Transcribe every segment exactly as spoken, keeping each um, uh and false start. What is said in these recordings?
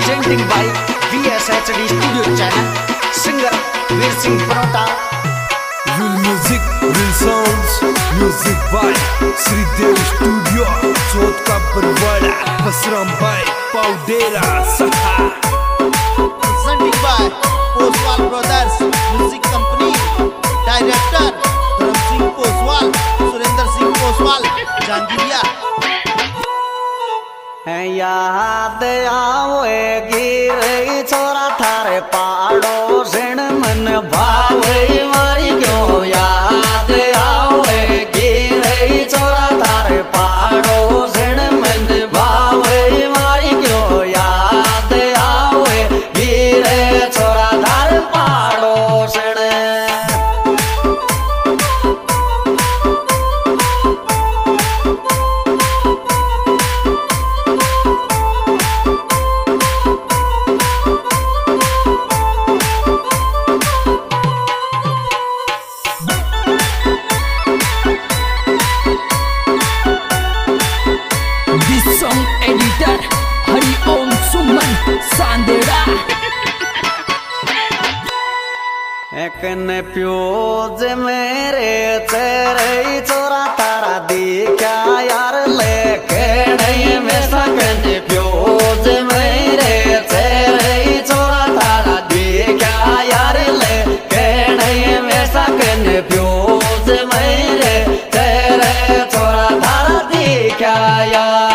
presenting by V S H D Studio Channel, singer Veer Singh Parota. Real music, real sounds, music by Sridev Studio, Chot ka Barwada, Basram by Paudera Saha. Presenting by Poswal Brothers Music Company, Director Dharam Singh Poswal, Surendra Singh Poswal, Jangiriya. याद आवेगी रे छोरा थारे पाड़ो ऋण मन भावे मारी क्यों याद आवेगी रे छोरा थारे पाड़ो ऋण मन भावे मारी क्यों याद आवेगी रे छोरा थारे पाड़ो ऋण। एडिटर हरिओम सुमन सांदेड़ा। एक ने प्योज मेरे तेरे चोरा तारा दिखा यार लेके नहीं में सकन प्योज मेरे तेरे चोरा तारा दिखा यार लेके नहीं में सकन प्योज मेरे तेरे चोरा तारा दिखा यार।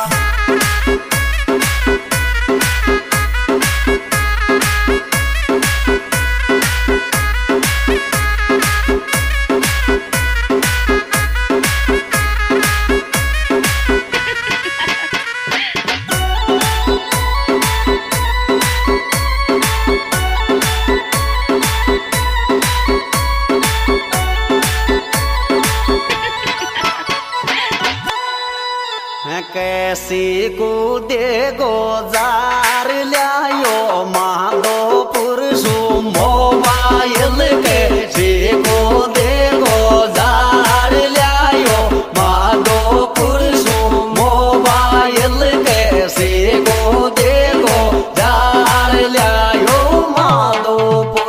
कैसी को देगो जार लायो माधोपुर सो मोबाइल कैसी को देगो जार लायो माधोपुर सो मोबाइल कैसी को देगो जार लायो माधोपुर।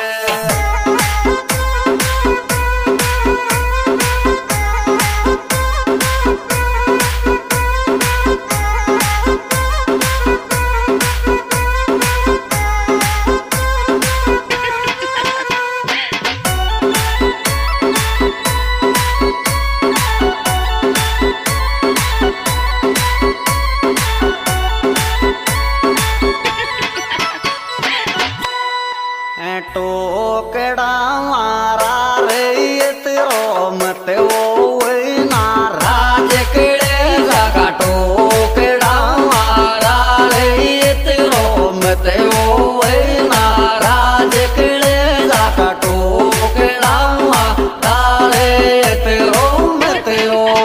टोकड़ा मारा रे तेरो मत वो नाराज केड़े लगा टोकड़ा मारा रे तेरो मत वो नाराज केड़े लगा टोकड़ा मारा रे तेरो मत वो।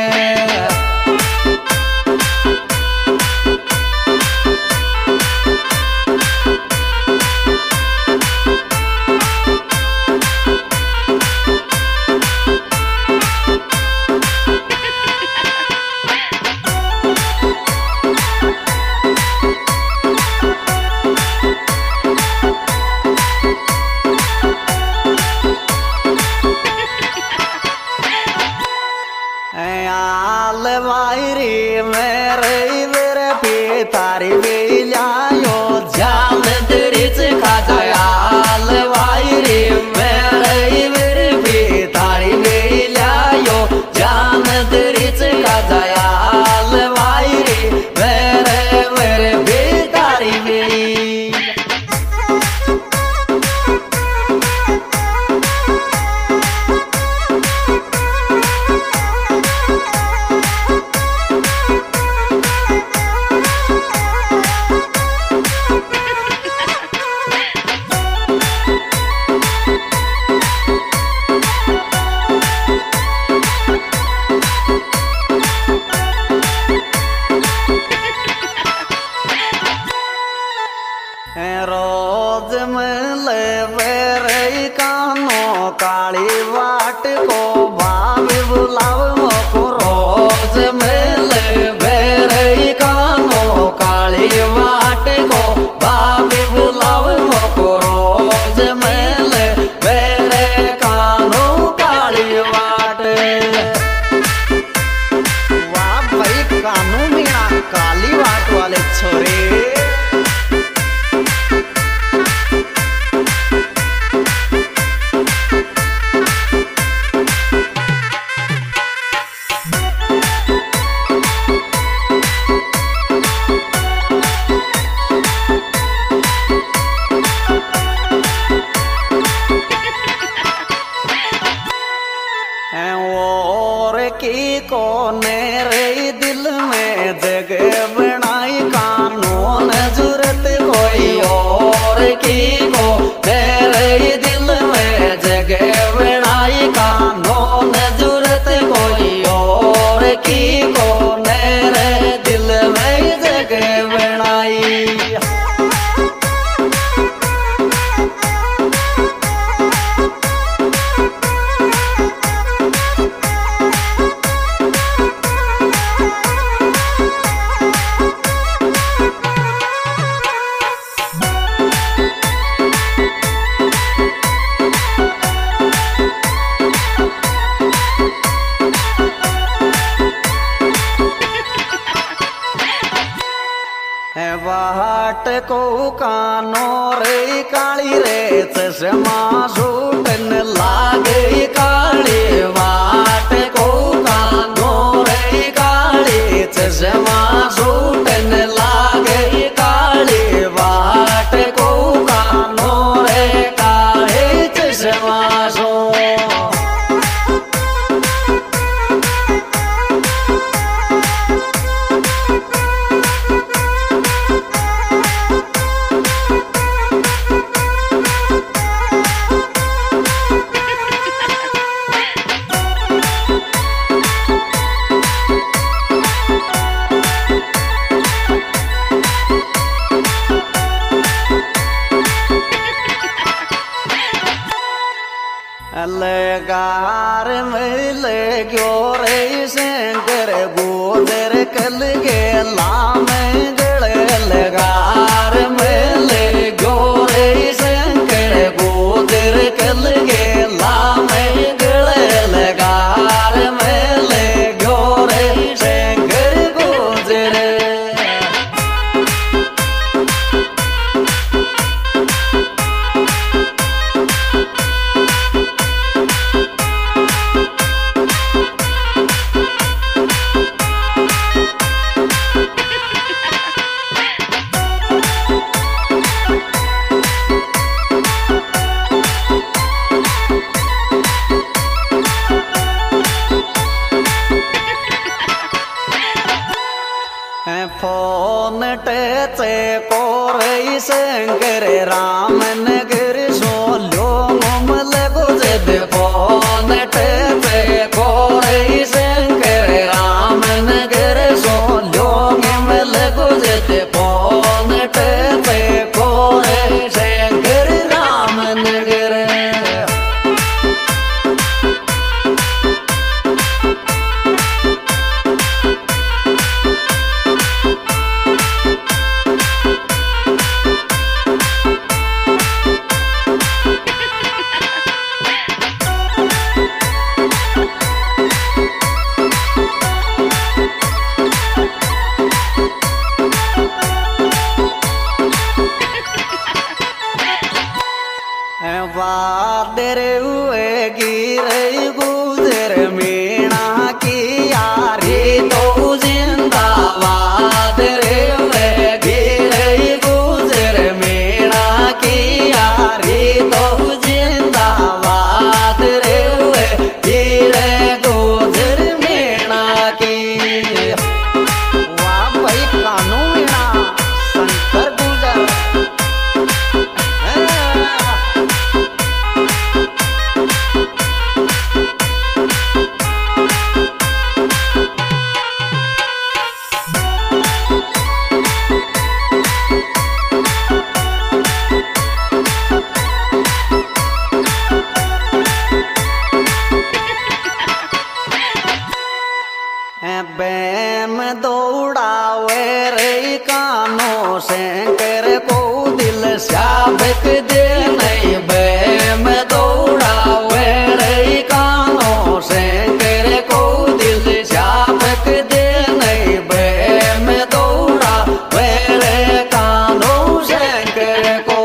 वायरी मेरे मेरे पितारी भी लायो जान दरिच खा जायाल वायरी मेरे मेरे पितारी भी लायो जान दरिच खा जायाल वायरी मेरे मेरे पितारी भी। रोज मिले वेरे कानो काली वाट को भाभी बुलाव मोको रोज मिले वेरे कानो काली वाट को बाट को कानो रे काली रे चश्मा सूटन लागे काली बाट को कानो रे काली चश्मा सूटन लागे काली बाट को कानो रे काली चश्मा सू लगार मिले क्यों रे शंकर गोदर कल गे लाम गले लगार मिले क्यों रे शंकर गोदर कल गे लाम गले लगार मिले क्यों रे शंकर गोदर फोन टेचे कोरे शंकर राम नगर सोलो मुमल गुजद फोन टेचे कोरे शंकर राम नगर सोलो मुमल गुजद फोन टेचे कोरे शंकर राम नगर वादर हुए गिरे गुजर मीणा की यारी तो जिंदाबाद रे हुए गिरे गुजर मीणा की यारी तो जिंदाबाद रे हुए गिरे गुजर मीणा की वाह भाई कानू मीणा शंकर गुजर बैम दौड़ावे रे कानो शंकर को दिल शाबक दे नहीं बैम दौड़ावे रे कानो शंकर को दिल शाबक दे नहीं बैम दौड़ावे रे कानो शंकर को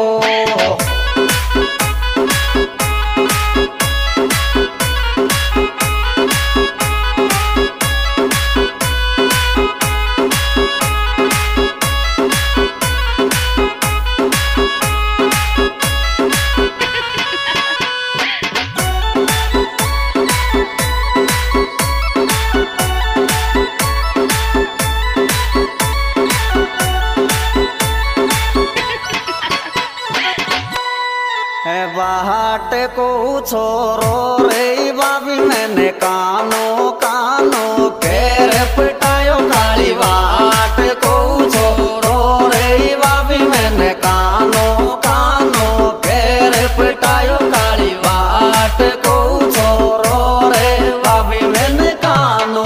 बाट को छोरो रे बाबी मैंने कानो कानो पैर पटायो काली बाट को छोरो रे बाबी मैंने कानो कानो पैर पटायो काली बाट को छोरो रे बाबी मैंने कानो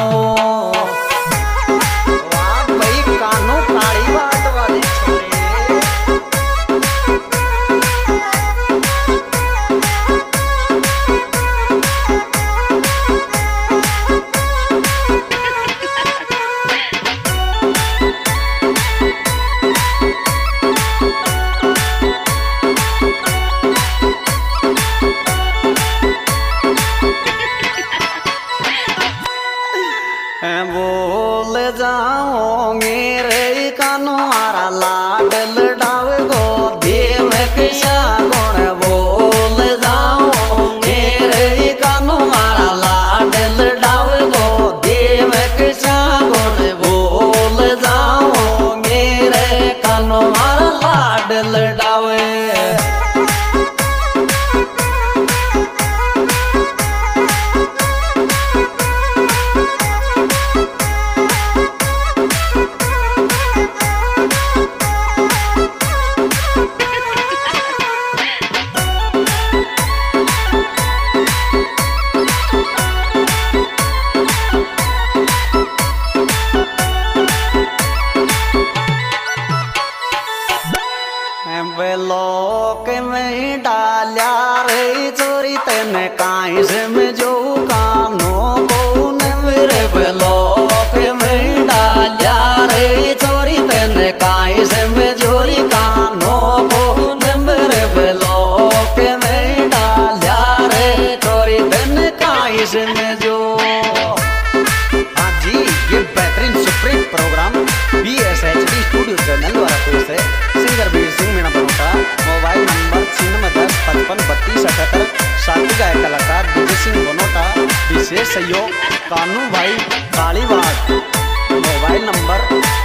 वाह भाई कानो काली बाट वाली छोरी कानो मारा लाडल डावे गो देव किया गुण बोल जाओ मेरे कानो मारा लाडल डावे गो देव किया गुण बोल जाओ मेरे कानो मारा लाडल डावे। लोक में डाल्या रे चोरी तेने काई से में जो कानो कौन मेरे लोक में डाल्या रे चोरी तेने काई से में जोरी कानो कौन मेरे लोक में डाल्या रे चोरी तेने काई से में जो। हाँ जी, ये बेहतरीन supreme programme B S H D studio channel वाला पेश है। Singer Veer Singh Meena Banota, mobile number छिन्नवे दस पचपन बत्तीस अठहत्तर। साथी गायक कलाकार विजय सिंह बनोटा, विशेष सहयोग कानू भाई कालीबाग, मोबाइल नंबर